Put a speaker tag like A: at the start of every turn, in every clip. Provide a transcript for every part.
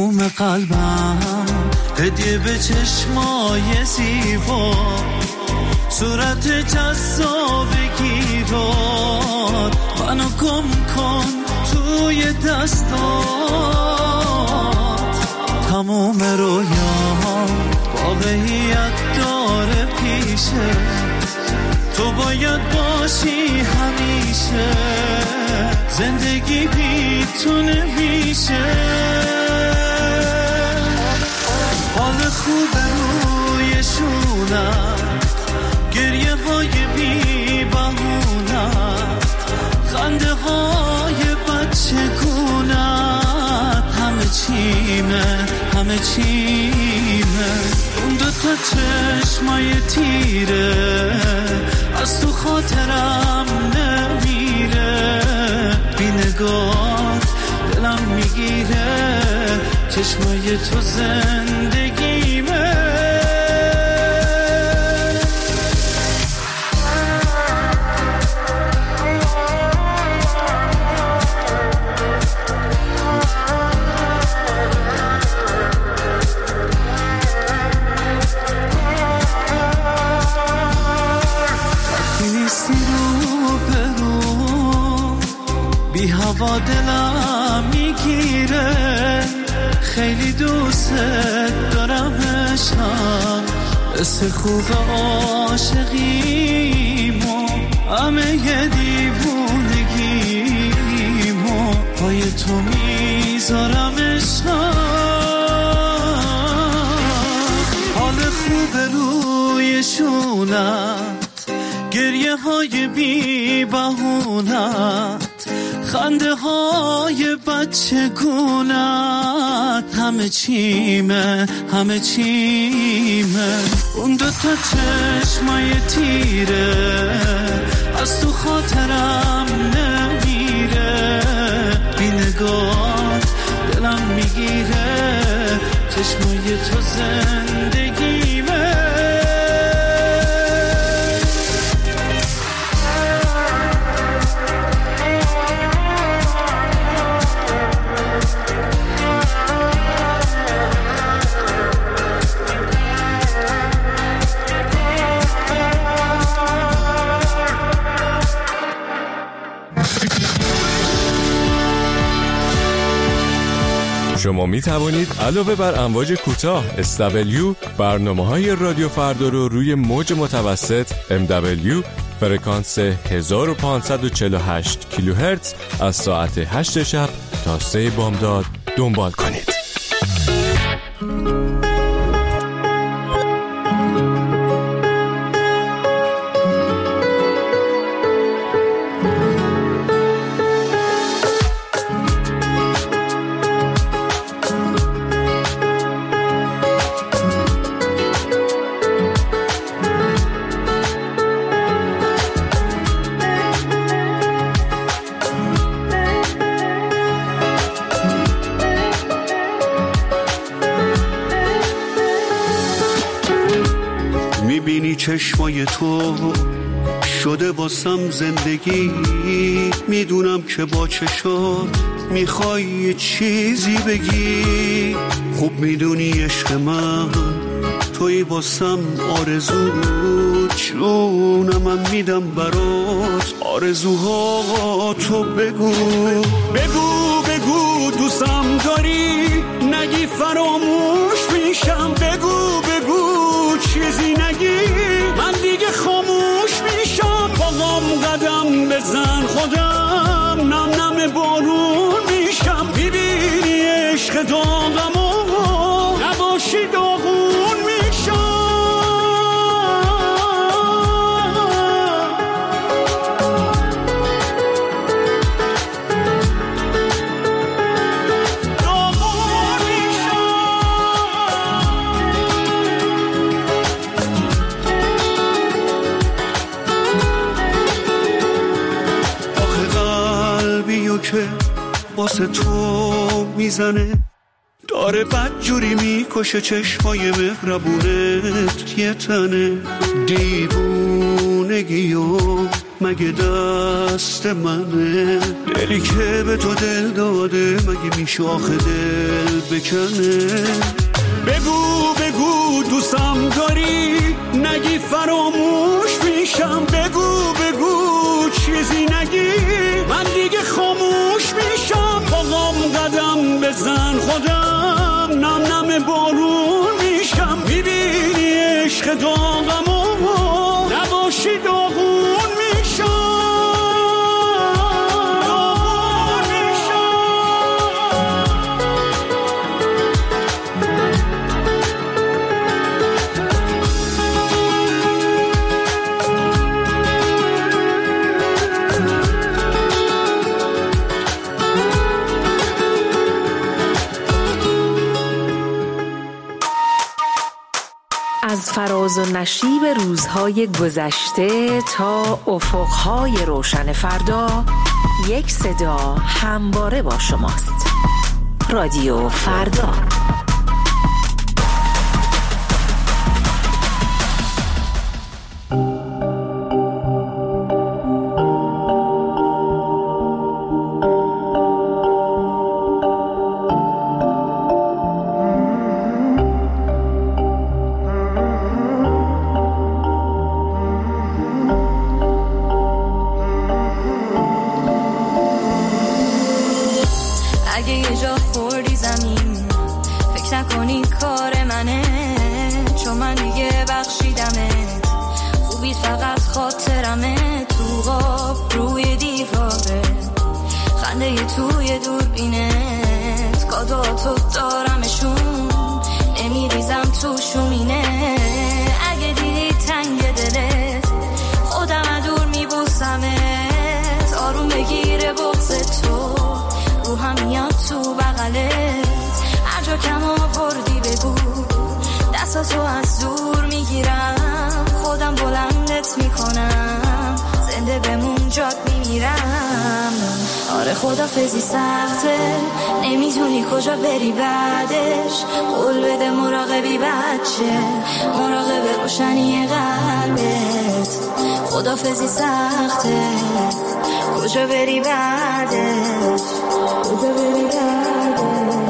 A: تموم قلبم هدیه به چشمای زیبا، صورت جذابگی رو منو گم کن توی دستات. تموم رویام واقعیت داره پیشه، تو باید باشی همیشه، زندگی بی تو نمیشه. حال خوب روی شونم، گریه های بی بهونت، خنده های بچگونت، همه چیمه اون دوتا چشمای تیره از تو خاطرم نمیره، بی نگات دلم میگیره، چشمای تو زندگیمه. بی هوا دلم میگیره، خیلی دوست دارم عشقم، حس خوب عاشقیمو، همه ی دیوونگیمو پای تو میذارم عشقم. حال خوب روی شونت، گریه های بی بهونت، خنده های بچگونت، همه چیمه اون دوتا چشمای تیره از تو خاطرم نمیره، بی نگات دلم میگیره، چشمای تو زندگیمه.
B: شما می توانید علاوه بر امواج کوتاه SW برنامه‌های رادیو فردا رو روی موج متوسط MW فرکانس 1548 کیلوهرتز از ساعت 8 شب تا 3 بامداد دنبال کنید.
C: میبینی چشمای تو شده واسم زندگی، میدونم که با چشات میخوای یه چیزی بگی، خوب میدونی عشق من توی واسم آرزو، جونم من میدم برات آرزوها تو بگو بگو بگو دوستم داری، نگی فراموش میشم، بگو بگو چیزی نگی من دیگه خاموش میشم، باقام قدم بزن خودم نم نم بارون میشم، میبینی عشق داغم و نباشی داغون میشم. که واسه تو میزنه داره بدجوری میکشه، چشمای مهربونت یه تنه دیوونگی و مگه دست منه؟ دلی که به تو دل داده مگه میشه آخه دل بکنه؟ بگو بگو دوستم داری، نگی فراموش میشم. بگو بگو چیزی نگی، من دیگه خاموش میشم. باقام قدم بزن خودم نم نم بارون میشم. میبینی عشق داغمو نباشی داغون میشم.
D: از فراز و نشیب روزهای گذشته تا افقهای روشن فردا، یک صدا همواره با شماست. رادیو فردا.
E: تو از دور میگیرم، خودم بلندت میکنم، زنده بمون جات میمیرم. آره خدافظی سخته، نمیدونی کجا بری بعدش. قول بده مراقبی بچه، مراقب روشنی قلبت. خدافظی سخته، کجا بری بعدش، کجا بری بعدش.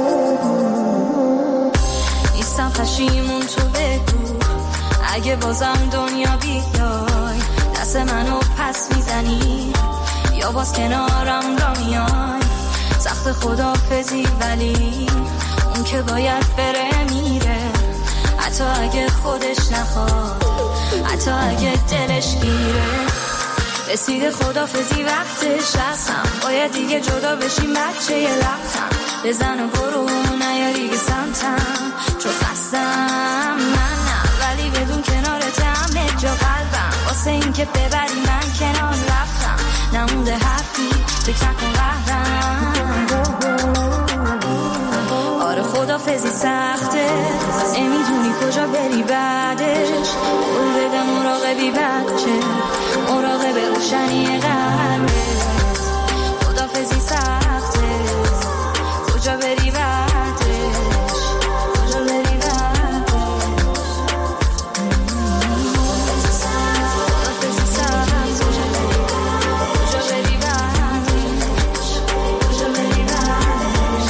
E: نیستم پشیمون تو بگو، اگه بازم دنیا بیای دست منو پس میزنی یا باز کنارم را میای. سخت خدافظی ولی اون که باید بره میره، حتی اگه خودش نخواد، حتی اگه دلش گیره. رسیده خدافظی وقتش هستم، باید دیگه جدا بشیم بچه یه لبتم. بزن و برو نیا دیگه سمتم، چون خستم من نه، ولی بدون کنارت همه جا قلبم. واسه این که ببری من کنار رفتم، نمونده حرفی فکر نکن قهرم. آره خدافظی سخته، نمیدونی کجا بری بعدش. قول بده مراقبی بچه، مراقب روشنی قلبت. خدافظی سخته، کجا بری بعدش، کجا بری بعدش. خدافظی سخته، کجا بری بعدش، کجا بری بعدش.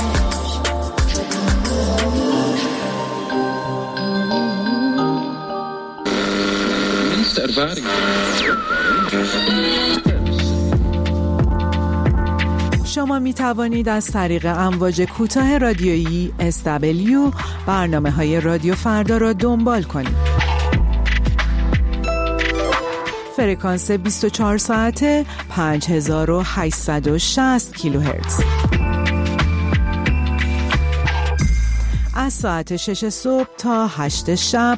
F: شما می توانید از طریق امواج کوتاه رادیویی SW برنامه‌های رادیو فردا را دنبال کنید. فرکانس 24 ساعته 5860 کیلوهرتز. از ساعت 6 صبح تا 8 شب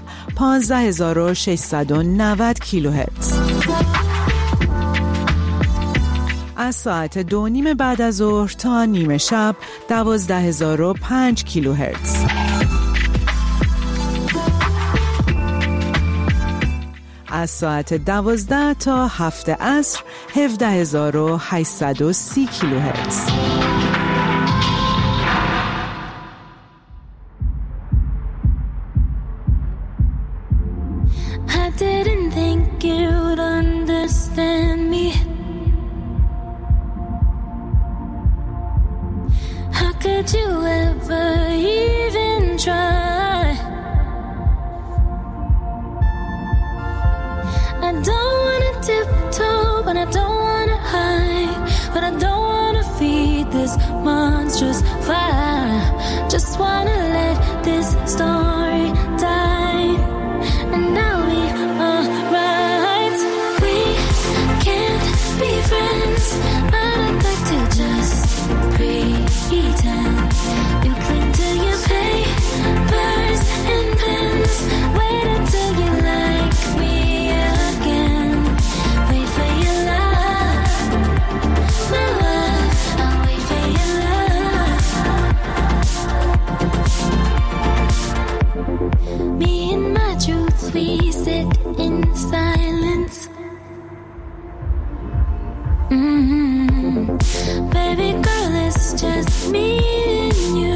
F: 15690 کیلوهرتز. از ساعت 2:30 بعد از ظهر تا نیمه شب 12005 کیلوهرتز. از ساعت 12 تا 7 عصر 17830 کیلوهرتز.
E: I didn't think you'd understand when I don't wanna hide, but I don't wanna feed this monstrous fire. Just wanna let this story die, and I'll be alright. We can't be friends, but I'd like to just pretend. You cling to your papers and pens. Wait until you like me again. Wait for your love, my love. I'll wait for your love. Me and my truth, we sit in silence. Baby girl, it's just me and you.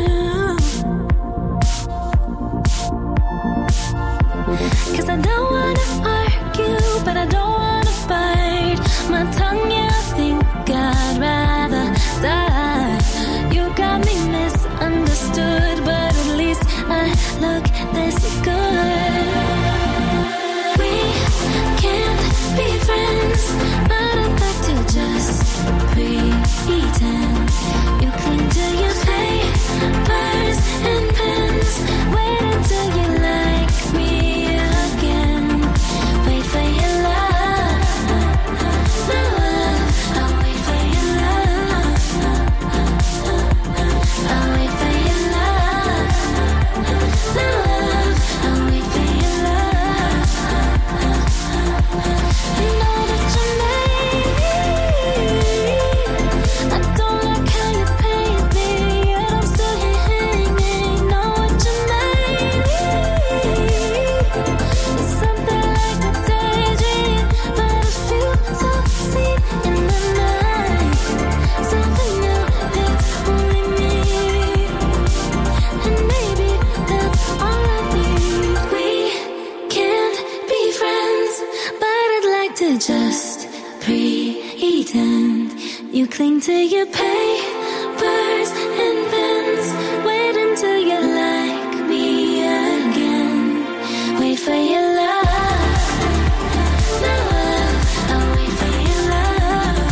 E: 'Cause I don't wanna argue, but I don't wanna bite my tongue. Yeah, I think I'd rather die. You got me misunderstood, but at least I look this good. We can't be friends, but I'd like to just pretend. You cling to your papers and pens. Wait until you like me again. Wait for your love, my love. I'll wait for your love. I'll wait for your love, my love. I'll wait for your love. You know that you're made. I don't like how you paint me, yet I'm still here hanging. Know what you made. It's something like a daydream, but I feel so seen in the night. Something new, it's only me, and maybe that's all I need. We can't be friends, but I'd like to just pretend. You cling to your papers and pens. Wait until you like me again. Wait for your love, my love. I'll wait for your love.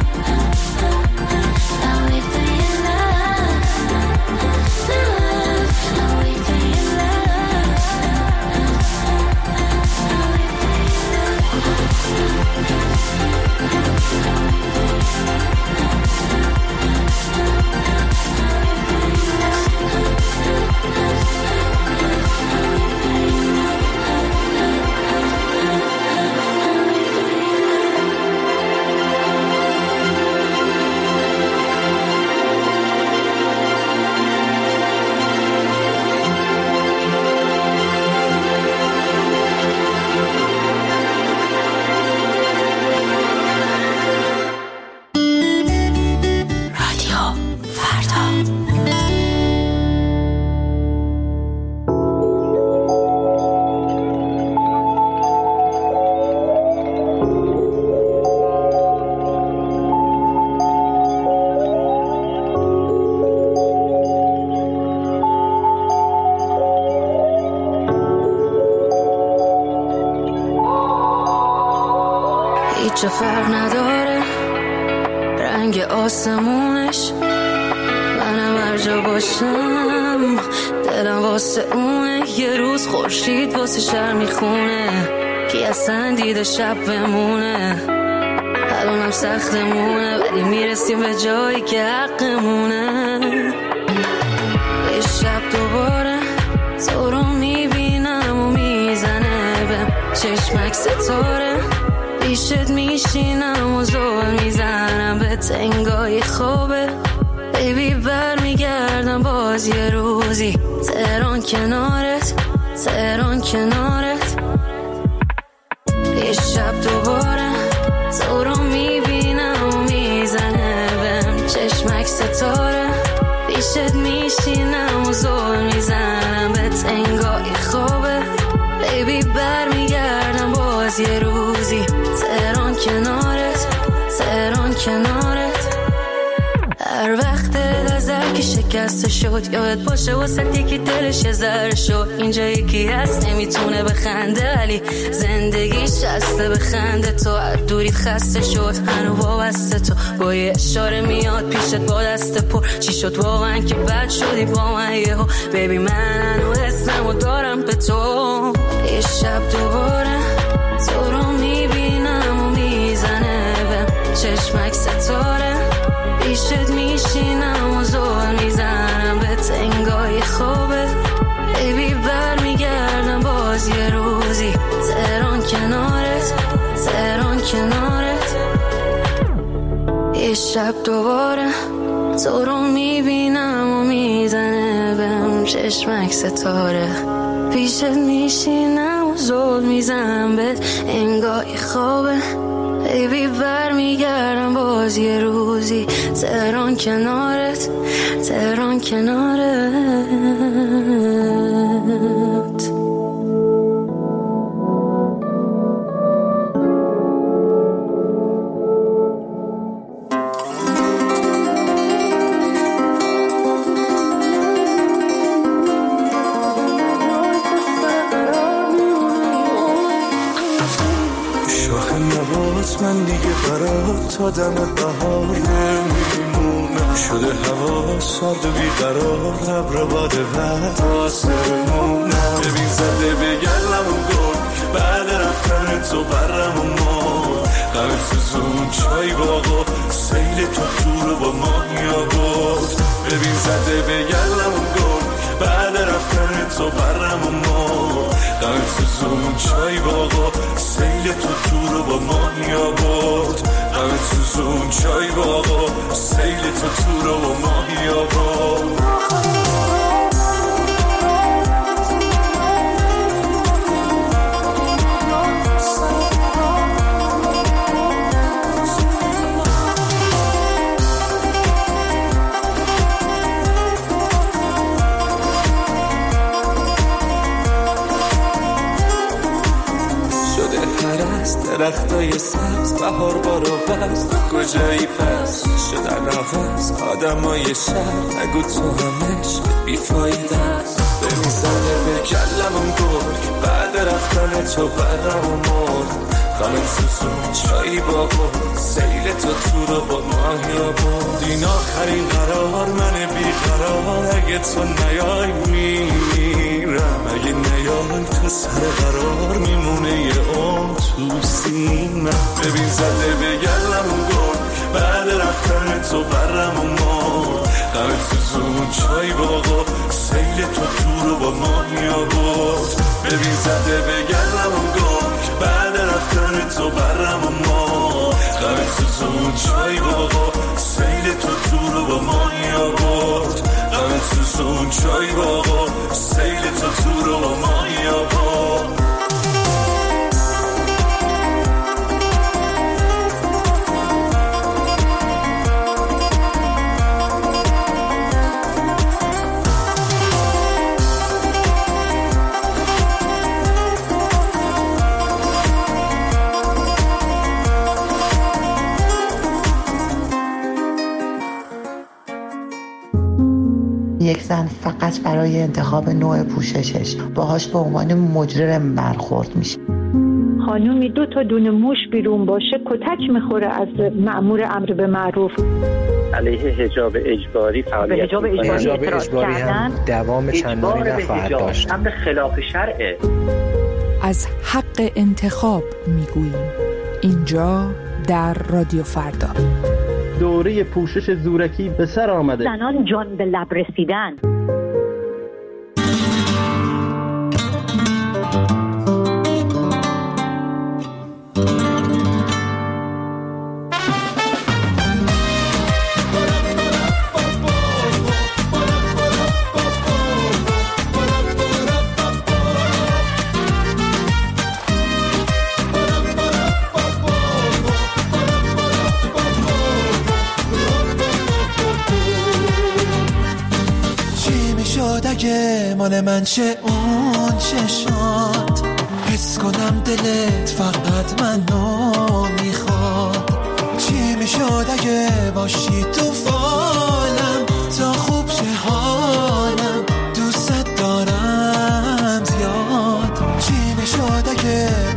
E: I'll wait for your love, my love. I'll wait for your love. I'll wait for your
G: هیچ فرق نداره رنگ آسمونش، منم هر جا باشم دلم واسه اونه. یه روز خورشید واسه شهر میخونه، کی اصلا دیده شب بمونه. الانم سختمونه ولی میرسیم به جایی که حقمونه. یه شب دوباره تو رو میبینم و میزنه به چشمک ستاره. پیشت میشینم و زول میزنم به تنگای خوبه. بیبی بر میگردم باز یه روزی تهران کنارت، تهران کنارت. یه شب دوباره تو رو میبینم و میزنه بهم چشمک ستاره. پیشت میشینم و زول میزنم به تنگای خوبه. بیبی بر میگردم باز یه روزی تهران کنارت، تهران کنارت. هر وقت ازت یکی شکسته شد، یاد باشه واسه یکی دلش ذره شد. اینجا یکی هست نمیتونه بخنده ولی زندگیش هسته بخنده. تو از دوریت خسته شد هنو وابسته، تو با یه اشاره میاد پیشت با دست پر. چی شد واقعا که بد شدی با من یهو؟ بیبی من هنو اسمو دارم به تو. یه شب دوباره تو رو میبینم و میزنه بهم چشمک ستاره. پیشت میشینم و زور میزنم به تنگای خوبه. بیبی برمیگردم باز یه روزی تهران کنارت، تهران کنارت. یه شب دوباره تو رو میبینم و میزنه بهم چشمک ستاره. پیشت میشینم و زور میزنم به انگای خوبه. بیبی برمیگردم باز یه روزی تهران کنارت، تهران کنارت.
A: من دیگه برات آدم بهار نمیمونم. شده هوا سرد و بیقرار، ابر باده و آسمونم. ببین زده بگلم و گل بعد رفتن تو برم و مار. قلب سوزون چای باقا سیل تو رو با ماهیا بود. ببین زده بگلم و گل بعد رفتن تو برم و مار. قلب سوزون چای باقا سیل تو رو با ماهیا بود. قلب سوزون چای باقا سیل تو رو با ماهیا بود. درختای سبز بهار بارو بست. کجایی پس شدن نفس آدمای شهر؟ نگو تو همش بیفایده است. ببین زده به کلمم گل بعد رفتن تو برم و مرد. غم سوزون چایی بابا سیل تو رو با ماهیا بود. این آخرین قرار من بیقرار، اگه تو نیای میمیرم. اگه نیای تو سر قرار میمونه یه عمر تو سینم. ببین زده بگلم و گل بعد رفتن تو برم و مرد. غم سوزون چای باقا سیل تو رو با ماهیا بود. ببین زده بگلم و گل بعد رفتن تو برم و مرد. غم سوزون چای باقا سیل تو رو با ماهیا بود. غم سوزون چای باقا سیل تو رو با ماهیا بود.
H: یک زن فقط برای انتخاب نوع پوششش باهاش به عنوان مجرم برخورد میشه.
I: خانومی 2 تا دونه موش بیرون باشه کتک میخوره از مأمور امر به معروف.
J: علیه حجاب اجباری فعالیت
I: حجاب اجباری
J: هم
K: دوام چندانی نخواهد داشت.
J: امر خلاف شرعه.
F: از حق انتخاب میگوییم اینجا در رادیو فردا.
K: دوره پوشش زورکی به سر آمده.
I: زنان جان به لب رسیدن.
A: مال من چه اون چشات حس کنم دلت فقط منو میخواد. چی میشد اگه باشی تو فالم تا خوب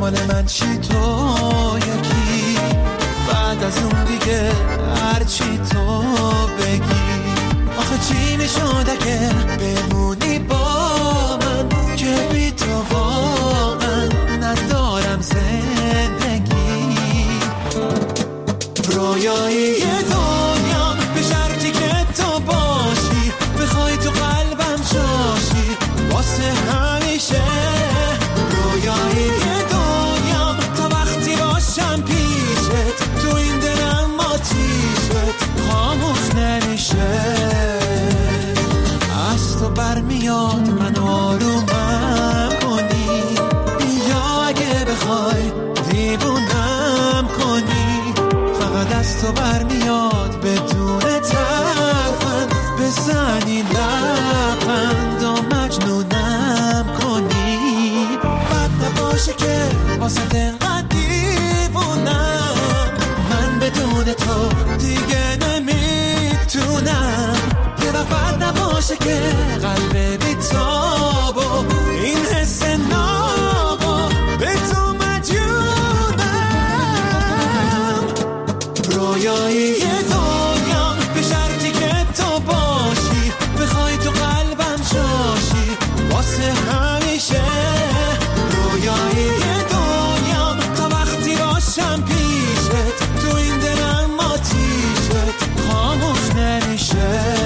L: مال من چی تو یکی، بعد از اون دیگه هرچی تو بگی. آخه چی نشده که بمونی با من که بی تو واقعا ندارم زندگی. رویایی دنیام به شرطی که تو باشی، بخوای تو قلبم جاشی واسه همیشه. رویایی دنیام تا وقتی باشم پیشت، تو این دلم آتیشت خاموش نمیشه. از تو برمیاد من آرومم کنی، یا اگه بخوای دیوونم کنی. فقط از تو برمیاد بدون تفن بزنی لبخند و مجنونم کنی. بد نباشه که واسه دلقدر دیوونم، من بدون تو دیگه نمیتونم. یه وقت بد نباشه که قلب بی‌تاب و این حس نابو به تو مجنونم. رویایی دنیام به شرطی که تو باشی، بخوای تو قلبم جاشی واسه همیشه. رویایی دنیام تا وقتی باشم پیشت، تو این دلم آتیشت خاموش نمیشه.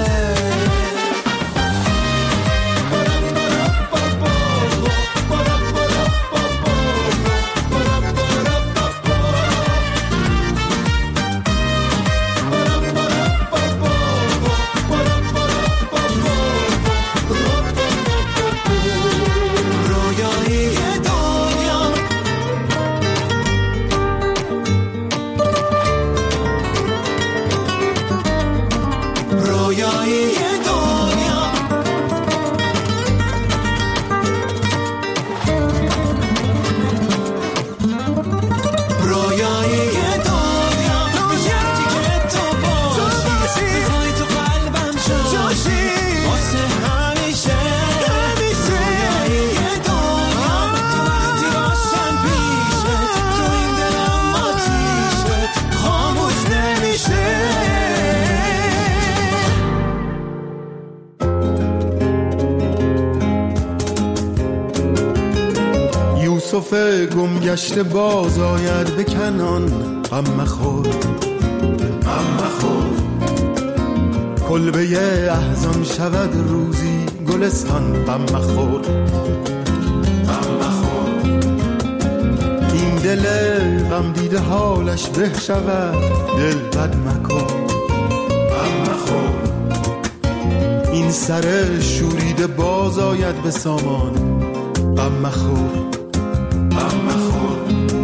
M: یوسف گم گشته باز آید به کنان، غم مخور غم مخور. کلبه احزان شود روزی گلستان، غم مخور غم مخور. این دل غم دیده حالش به شود، دل بد مکن غم مخور. این سر شوریده باز آید به سامان، غم مخور غم مخور.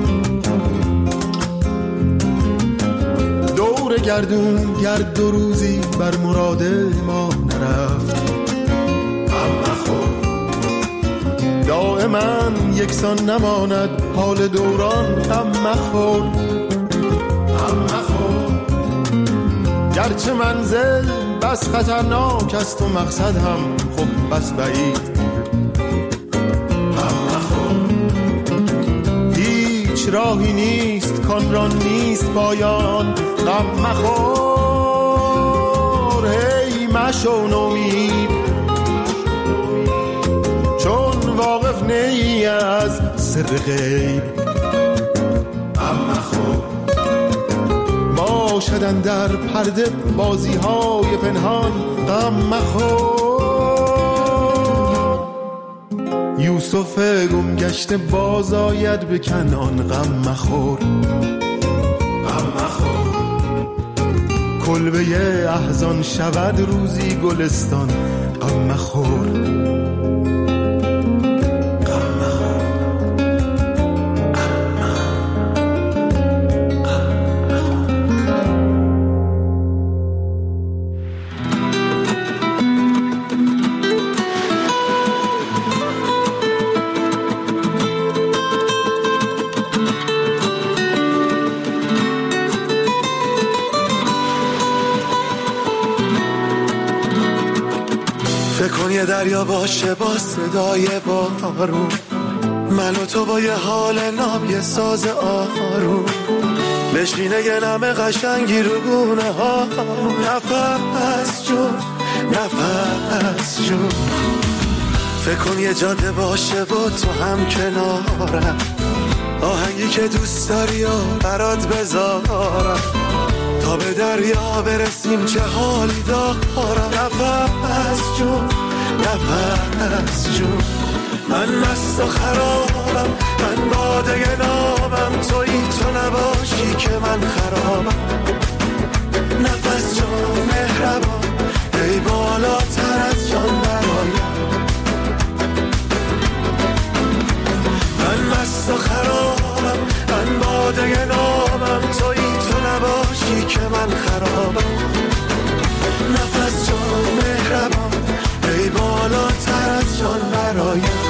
M: دور گردون گرد دو روزی بر مراد ما نرفت، غم مخور. دائما یکسان نماند حال دوران، غم مخور غم مخور. گرچه منزل بس خطرناک است و مقصد هم خب بس بعید، راهی نیست کان را نیست پایان، غم مخور. هی مشو نومید چون واقف نی از سر غیب، غم مخور. باشدن در پرده بازی های پنهان، غم مخور. یوسف گم گشته باز آید به کنان، غم مخور غم مخور. کلبه احزان شود روزی گلستان، غم مخور.
L: دریا باشه با صدای بارون،
M: من و تو با یه حال ناب یه ساز آروم بشینه یه نمه قشنگی رو گونه ها. نفس جون نفس جون فکر کن یه جاده باشه و تو هم کنارم، آهنگی که دوست داری و برات بذارم تا به دریا برسیم چه حالی دارم. نفس جون نفس جون من مست و خرابم، من باده نابم، تویی تو نباشی که من خرابم. نفس جان مهربان ای بالاتر از جان برایم، من مست و خرابم، من باده نابم، تویی تو نباشی که من خرابم. نفس جان مهربان ای بالاتر از جان برایم.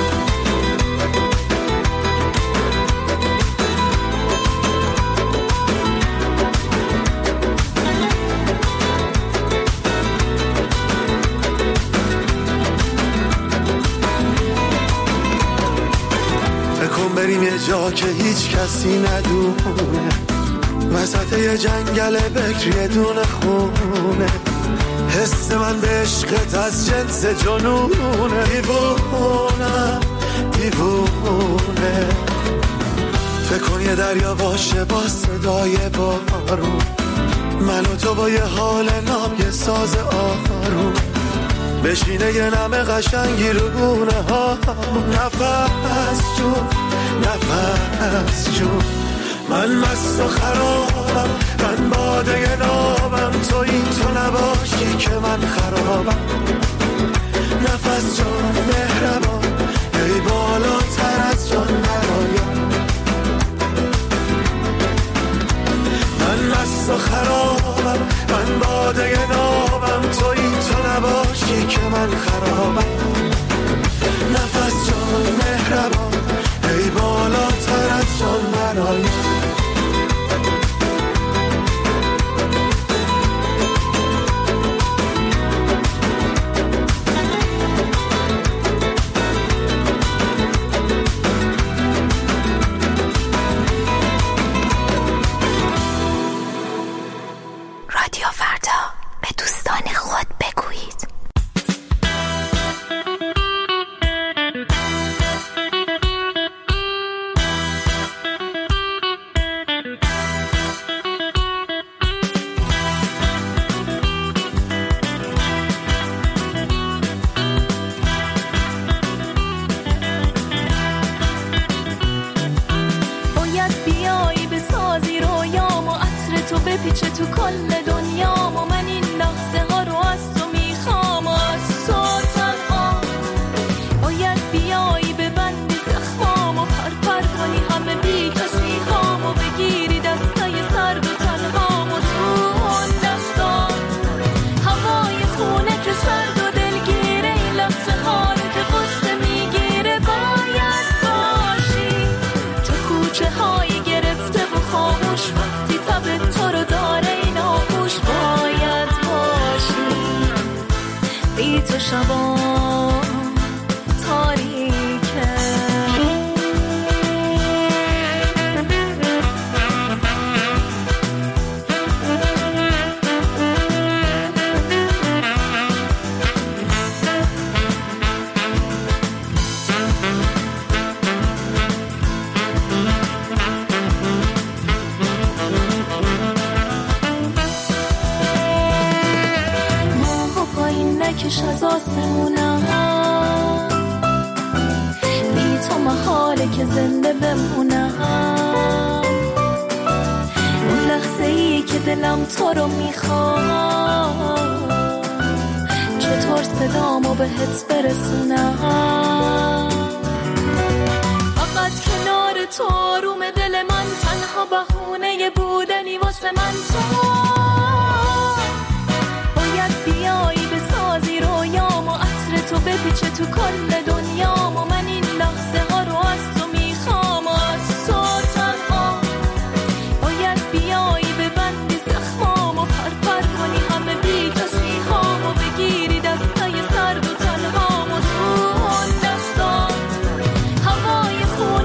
M: بریم یه جا که هیچ کسی ندونه، وسط یه جنگل بکر یه دونه خونه. حس من به عشقت از جنس جنونه، دیوونه دیوونه. فکر کن یه دریا باشه با صدای بارون، من و تو با یه حال ناب یه ساز آروم بشینه یه نمه قشنگی رو گونه ها. نفس جون نفس جون من مست و خرابم، من باده نابم، تویی تو نباشی که من خرابم. نفس جان مهربان ای بالاتر از جان برایم، من مست و خرابم، من باده نابم، تویی تو نباشی که من خرابم. نفس جان مهربان ای بالاتر از جان برایم.
D: رادیو فردا، به دوستان خود بگویید.
E: بپیچه تو کل دنیام و من این لحظه ها رو از تو میخوام و از تو تنها. باید بیایی ببندی زخمام و پرپر کنی همه بی کسی هام و بگیری دستای سرد و تنهام و تو اون دستام هوای خونه که سرد و دلگیره، این لحظه ها رو که قصه میگیره. باید باشی تو کوچه های گرفته و خاموش، وقتی تب تو رو داره این آغوش. باید باشی بی تو شبا تاریکه. نکش از آسمونم، بی تو محاله که زنده بمونم. اون لحظه ای که دلم تو رو میخواد، چطور صدامو بهت برسونم. فقط کنار تو آروم دل من، تنها بهونه بودنی واسه من تو. باید بیایی بسازی رویام و عطر تو بپیچه تو کل دنیام و من این لحظه ها رو از تو میخوام و از تو تنها. باید بیایی ببندی زخمام و پرپر کنی همه بی کسی هام و بگیری دستای سرد و تنهام و تو اون دستام هوای خون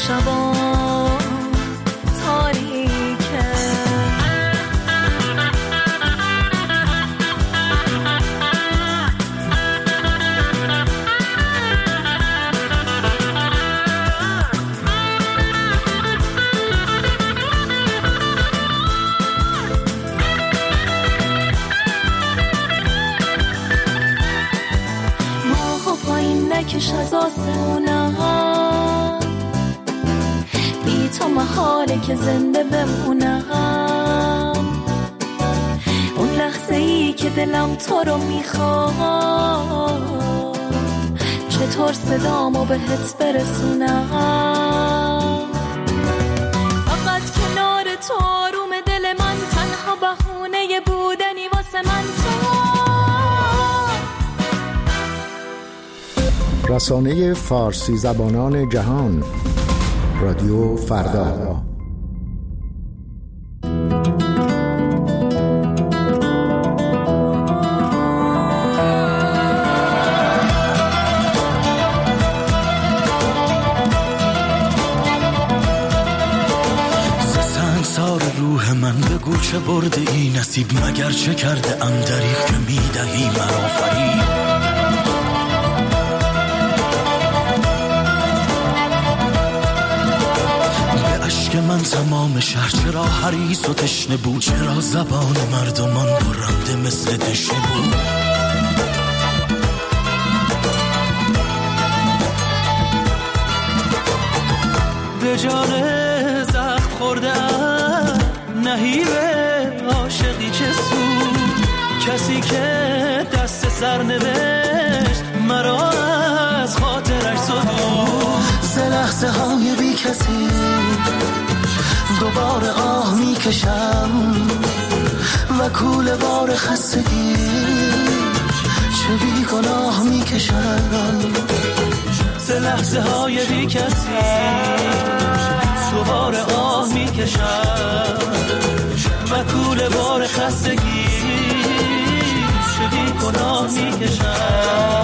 E: شبا تاریکه. ماهو پایین نکش از آسمونم، بی تو محاله که زنده بمونم. اون لحظه ای که دلم تو رو میخواد، چطور صدامو بهت برسونم. فقط کنار تو آروم دل من، تنها بهونه بودنی واسه من تو.
N: رسانه فارسی زبانان جهان، رادیو فردا.
L: سنگسار روح من بگو چه برده ای نصیب، مگر چه کرده ام دریغ که میدهی مرا فریب. که من تمام شهر چرا حریص و تشنه بود، چرا زبان مردمان برنده مثل دشنه بود. به جان زخم خوردم نهیب عاشقی چه سود، کسی که دست سر نوشت مرا از خاطرش زدود. ز لحظه های بی کسی دوباره آه میکشم و کوله بار خستگی چه بی گناه میکشم. ز لحظه های بی کسی دوباره آه میکشم و کوله بار خستگی چه بی گناه میکشم.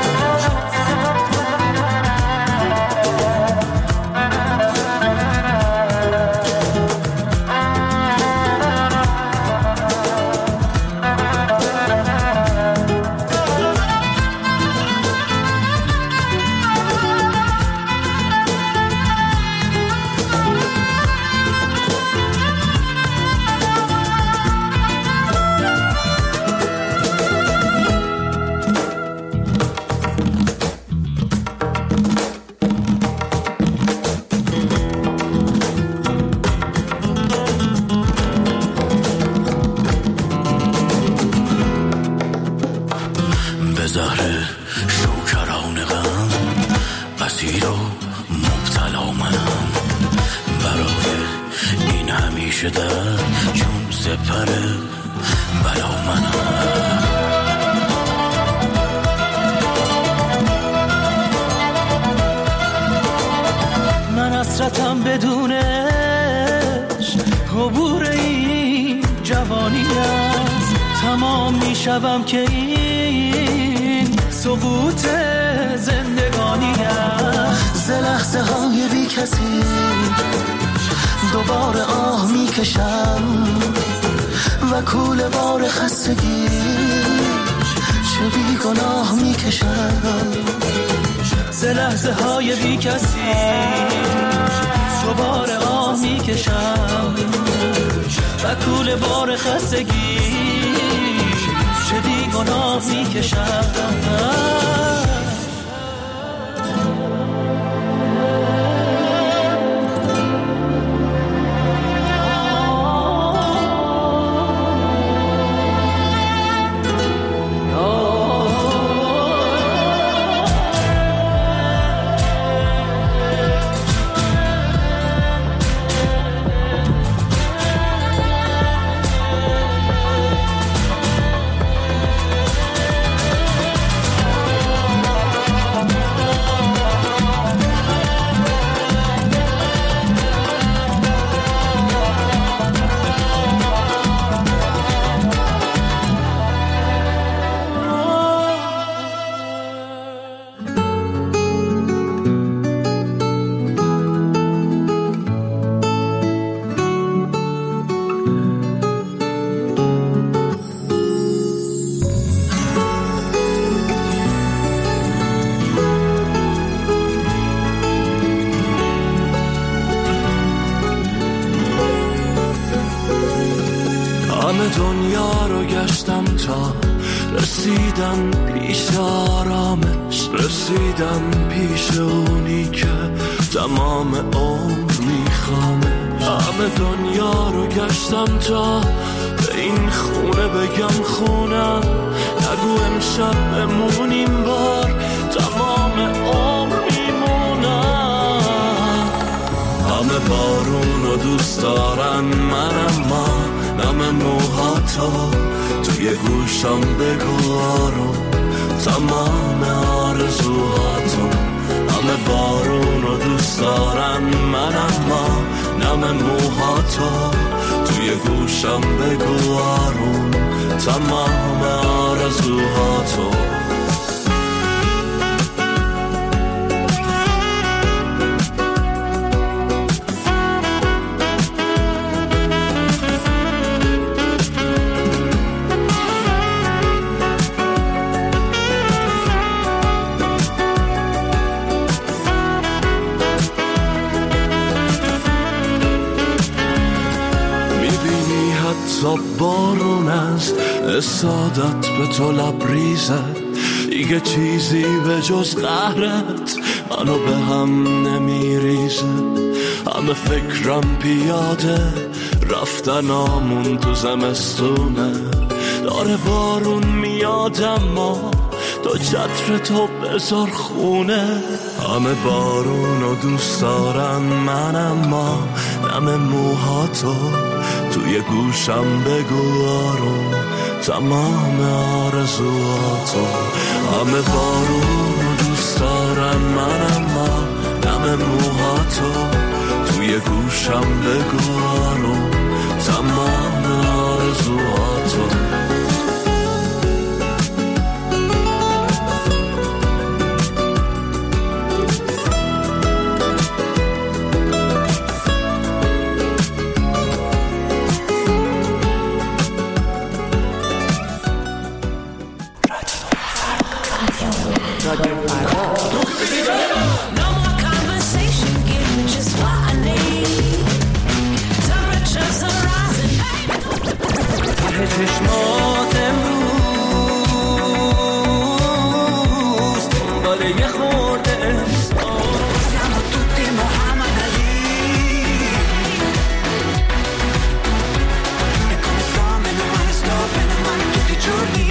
L: حسرتم بدونش عبور این جوانی است، تمام میشوم که این سقوط زندگانی است. ز لحظه های بی کسی دوباره آه میکشم و کوله بار خستگی چه بی گناه میکشم. ز لحظه های بی کسی دوباره آه میکشم و کوله بار خستگی چه بی گناه میکشم. همه دنیا رو گشتم تا رسیدم پیش آرامش، رسیدم پیش اونی که تمام عمر میخوامش. همه دنیا رو گشتم تا به این خونه بگم خونم، نگو امشب بمونیم بار تمام عمر میمونم. همه بارون رو دوست دارن من، اما نم موهاتو توی گوشم بگو آروم تمام آرزوهاتو. همه بارون رو دوست دارن من، اما نم موهاتو توی گوشم بگو آروم تمام آرزوهاتو. بارون از اسادت به تو لبریزه، دیگه چیزی به جز قهرت منو به هم نمیریزه. همه فکرم پیاده رفتن آمون تو زمستونه، داره بارون میاد اما تو چتر تو بذار خونه. همه بارون رو دوست دارن من، اما نم موهاتو توی گوشم بگو آروم تمام آرزوهاتو. همه بارون رو دوست دارن من، اما نم موهاتو توی گوشم بگو آروم تمام آرزوهاتو.
A: چشمات امروز دنباله یه خورده siamo tutti Muhammad Ali e come sto meno male tutti i giorni.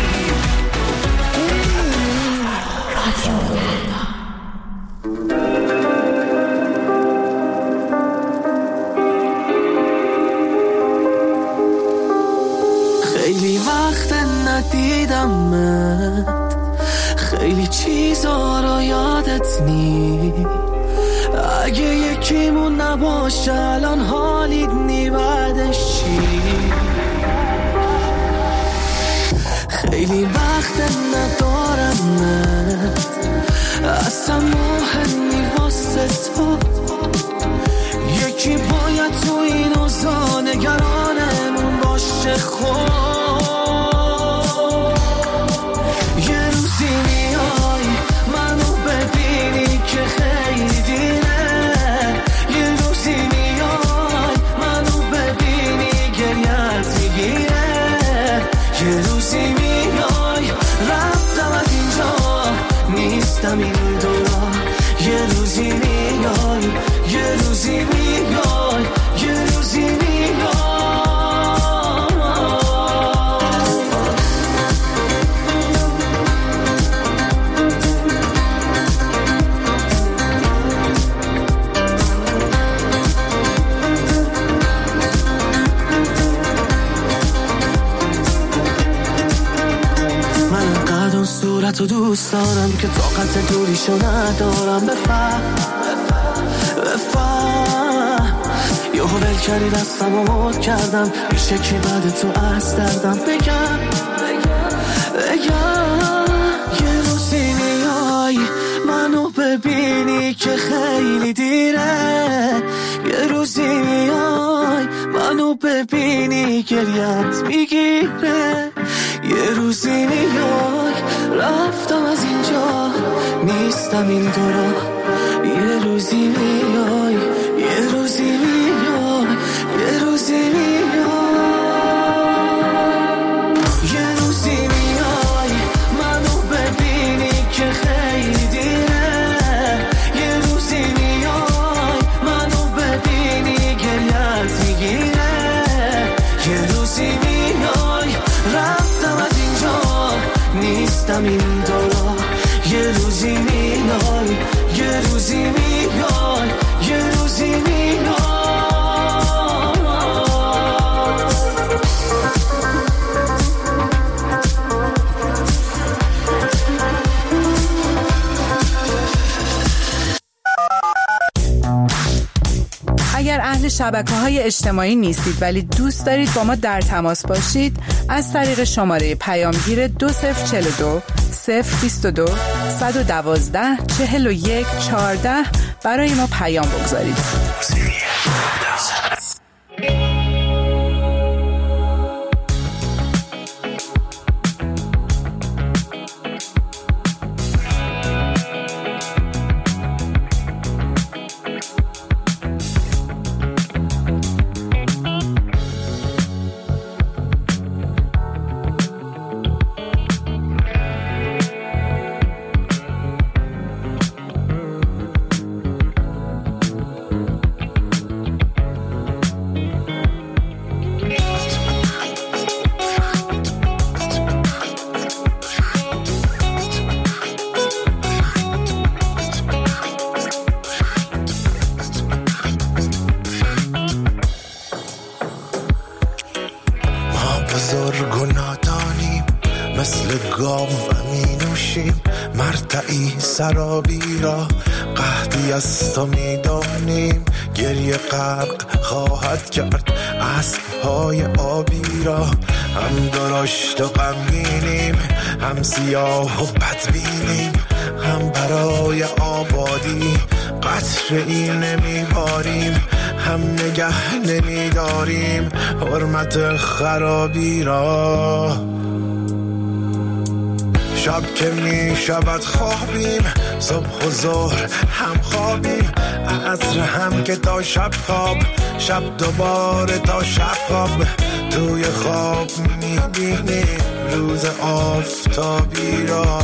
L: خیلی وقت ندیدمت، خیلی چیزا رو یادت نی. اگه یکیمون نباشه الان حالیت نی بعدش چی؟ خیلی وقت ندارمت، اصلا مهمی واسه تو. یکی باید تو این اوضاع نگرانمون باشه. خود یه روزی میای منو ببینی که خیلی دیره، یه روزی میای منو ببینی گریت میگیره، یه روزی میای رفتم از اینجا نیستم این دورا، یه روزی میای یه روزی میای یه روزی میای. صورتو دوست دارم که طاقت دوریشو ندارم. بفهم یهو ول کردی دستمو مد کردم، میشه که بعد تو از دردم بگم یه روزی میای منو ببینی که خیلی دیره، یه روزی میای منو ببینی گریت میگیره، یه روزی میای رفتم از اینجا نیستم این دورا، یه روزی میای یه روزی میای یه روزی میای.
F: شبکه‌های اجتماعی نیستید ولی دوست دارید با ما در تماس باشید، از طریق شماره پیامگیر 2042 022 112 41 14 برای ما پیام بگذارید.
O: بزرگ و نادانیم، مثل گاو می نوشیم مرتعی سرابی را، قحطی از تو می دانیم گریه غرق خواهد کرد اسب‌های آبی را. هم درشت و غمگینیم، هم سیاه و بدبینیم، هم برای آبادی قطره‌ای نمیباریم، هم نگه نمیداریم حرمت خرابی را. شب که می شود خوابیم، صبح و ظهر هم خوابیم، عصر هم که تا شب خواب، شب دوباره تا شب خواب. توی خواب می بینیم روز آفتابی را.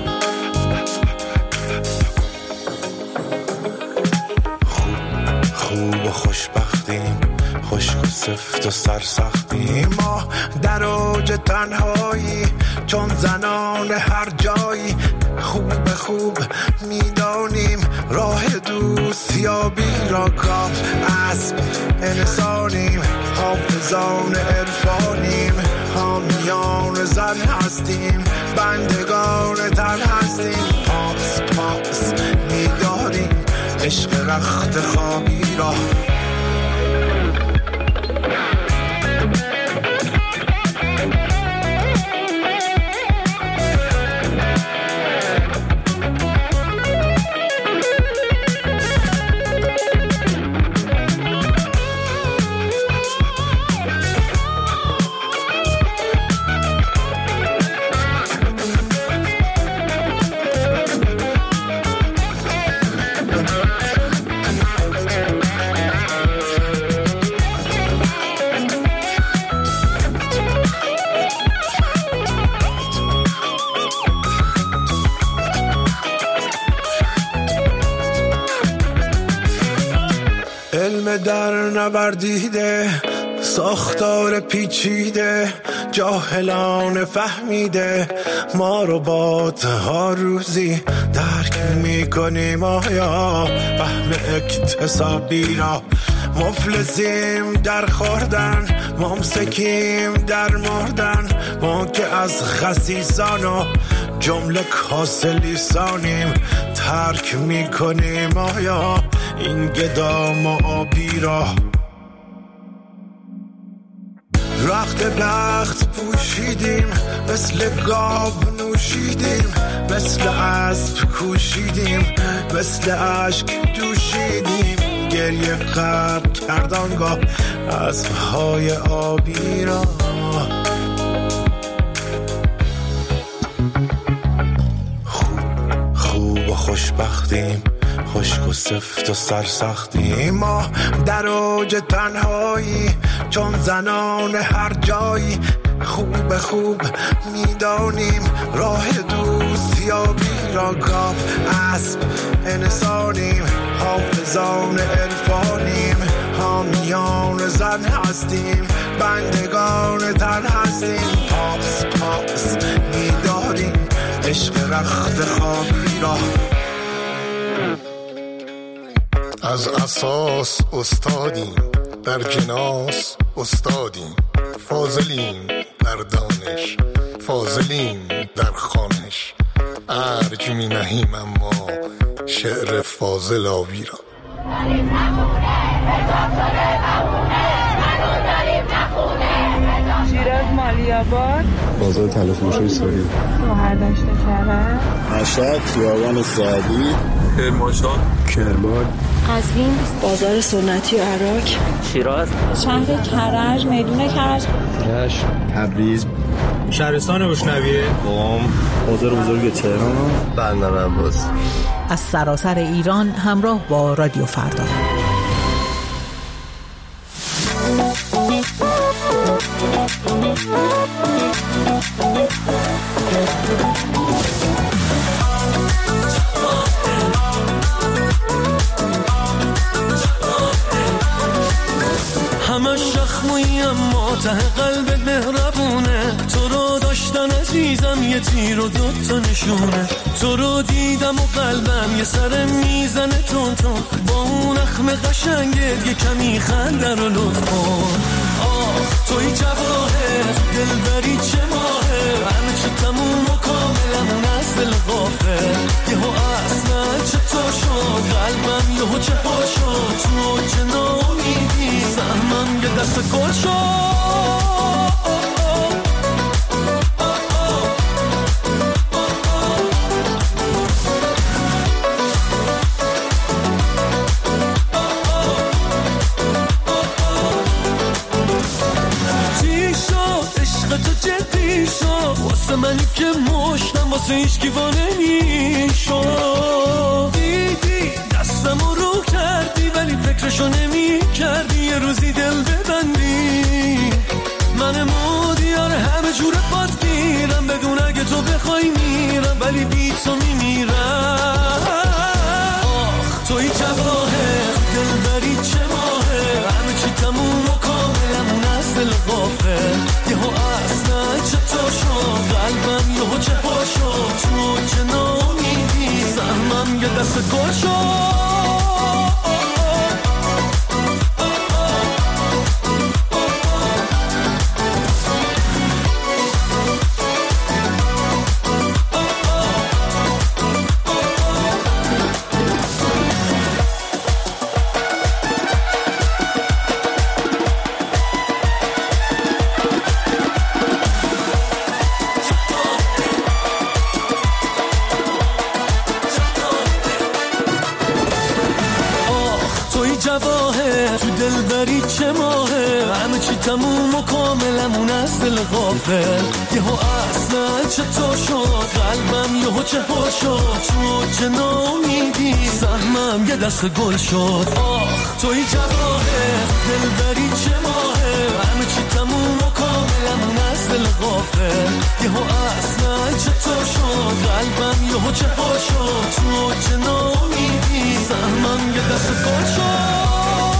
O: خوب و خوشبختیم، خشک و سفت و سرسختیم، ما در اوج تنهایی چون زنان هر جایی. خوب خوب میدانیم راه دوستیابی را، کام اسب انسانیم، حافظان عرفانیم، حامیان زن هستیم، بندگان تن هستیم. پاس پاس میداریم عشق رخت خوابی را. در نوردیده ساختار پیچیده، جاهلان فهمیده ما رو با ها روزی درک میکنیم آیا فهم اکتسابی را. مفلسیم در خوردن، ممسکیم در مردن، ما که از خسیسان و جمله کاسلیسانیم ترک میکنیم آیا این گدام و آبی را. رخت بخت پوشیدیم، مثل گاو نوشیدیم، مثل اسب کوشیدیم، مثل اشک دوشیدیم، گریه غرق کردانگاه اسب‌های آبی را. خوب و خوشبختیم، خشک و سفت و سرسختیم، ما در اوج تنهایی چون زنان هر جایی. خوب خوب میدانیم راه دوستیابی را، گاو اسب انسانیم، حافظان عرفانیم، حامیان زن هستیم، بندگان تن هستیم. پاس پاس میداریم عشق رخت خوابی را.
M: از اساس استادیم، در جناس استادیم، فاضلیم در دانش، فاضلیم در خوانش، ارج می نهیم اما شعر فاضل آبی را.
F: شیراز مالیاباد،
P: بازار تلفروشی سوری،
F: شهردشت کرج،
P: مشهد خیابان سعدی،
A: کرمانشاه،
P: کرمان،
Q: قزوین بازار سنتی و عراق،
J: شیراز،
Q: شهر کرج، میدون کرج،
P: رشت، تبریز،
K: شهرستان بشنویه،
P: قم، بازار بزرگ تهران، بندر عباس.
F: از سراسر ایران همراه با رادیو فردا.
L: همش شخمویی اما ته قلبت مهربونه، تو رو داشتن عزیزم یه تیر و دوتا نشونه، تو رو دیدم و قلبم یه سر میزنه تون تون، با اون اخم قشنگت یه کمی خنده رو لطف کن. توی جواهر دلبری چه ماهه، همه چه تموم و کاملمون از دل غافل، یهو اصلا چطور شد قلبم یهو چه ها شد، تو چه ناامیدی سهمم یه دست گل شد. واسه منی که مشتم واسه هیچکی وانه میشد، دیدی دستمو رو کردی ولی فکرشو نمی کردی یه روزی دل ببندی، من مودیار همه جور پات میرم بدون اگه تو بخوای میرم ولی بی تو میمیرم. توی جواهر دلبری چه ماهه، همه چی تموم و کاملمون از دل غافل، یهو اصلا چطور شد قلبم یهو چه ها شد، تو چه ناامیدی سهمم یه دست گل شد. تو دلبری چه ماهه، همه چی تموم و کاملمون از دل غافل، یهو اصلا چطور شد قلبم یهو چه ها شد، تو چه ناامیدی سهمم یه دست گل شد. توی جواهر دلبری چه ماهه، همه چی تموم و کاملمون از دل غافل، یهو اصلا چطور شد قلبم یهو چه ها شد، تو چه ناامیدی سهمم یه دست گل شد.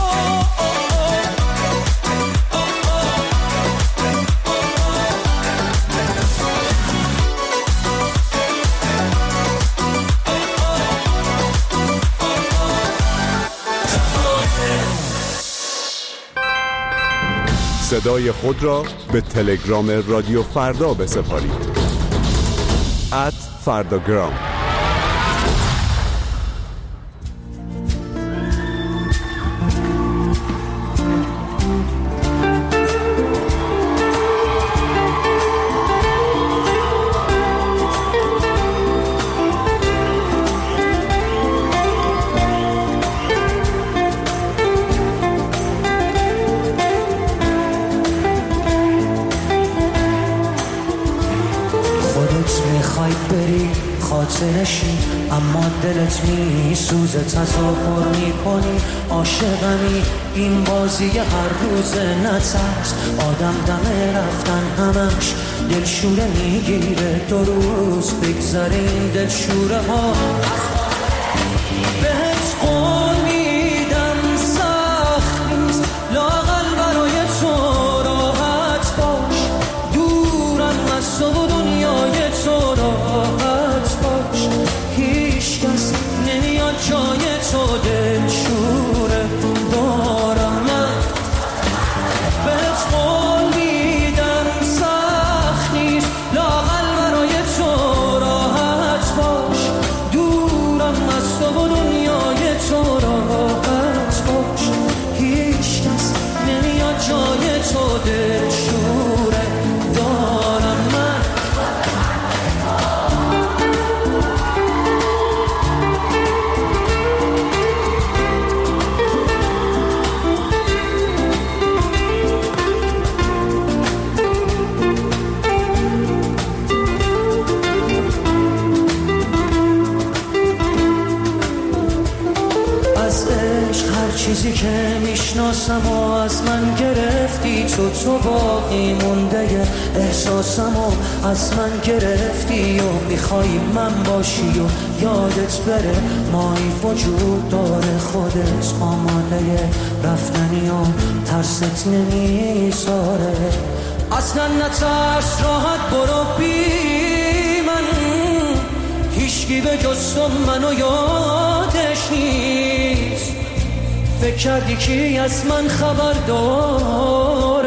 R: صدای خود را به تلگرام رادیو فردا بسپارید. @فرداگرام.
S: خاطرشی اما دلت میسوزه، تظاهر میکنی عاشقمی، این بازی هر روز نترس، آدم دم رفتن همش دلشوره میگیره، دو روز بگذره این دلشوره ها. بهت قول میدم سخت نیست، لااقل برای تو راحت باش، دورم از تو و دنیای تو راحت باش، هیچ کس نمیاد جای تو دلشوره دارم من. بهت قول میدم سخت نیست، لااقل برای تو راحت باش، دور احساسمو از من گرفتی، تو باقی مونده احساسمو از من گرفتی و میخوای من باشی و یادت بره مایی وجود داره، خودت آماده رفتنی و ترست نمیذاره. اصلا نترس راحت برو بی من، هیچکی به جز تو منو یادش نیست. فکر کردی کی از من خبر داره؟